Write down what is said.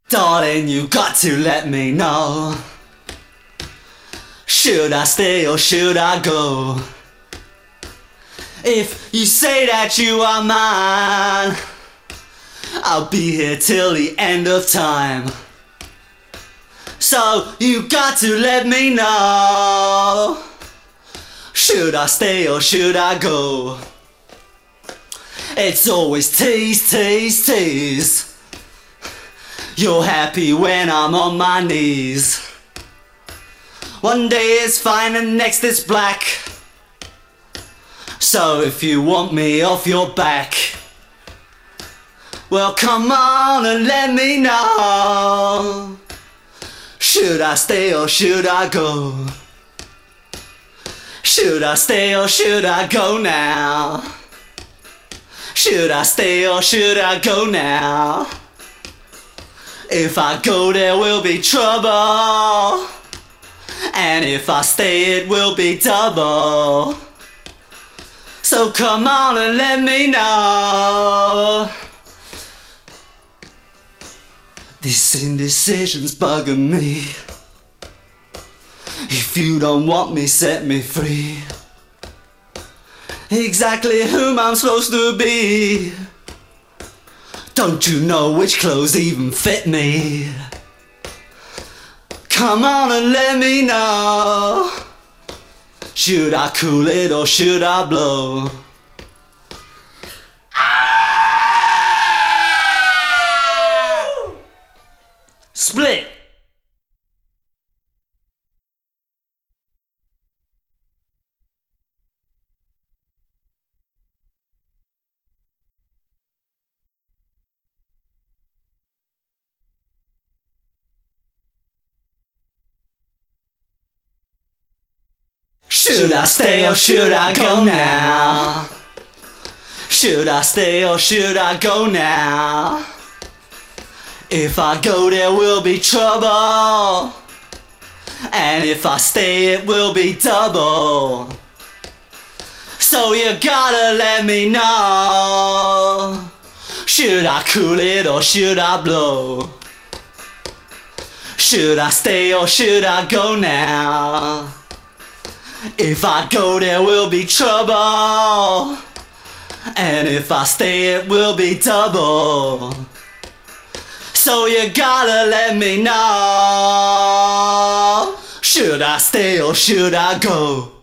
Darling, you got to let me know. Should I stay or should I go? If you say that you are mine, I'll be here till the end of time. So you got to let me know. Should I stay or should I go? It's always tease, tease, tease. You're happy when I'm on my knees. One day it's fine and next it's black. So if you want me off your back, well come on and let me know. Should I stay or should I go? Should I stay or should I go now? Should I stay or should I go now? If I go there will be trouble, and if I stay it will be double. So come on and let me know. These indecisions bugging me. If you don't want me, set me free. Exactly whom I'm supposed to be. Don't you know which clothes even fit me? Come on and let me know. Should I cool it or should I blow? Split. Should I stay or should I go now? Should I stay or should I go now? If I go there will be trouble, and if I stay it will be double. So you gotta let me know. Should I cool it or should I blow? Should I stay or should I go now? If I go there will be trouble, and if I stay it will be double. So you gotta let me know. Should I stay or should I go?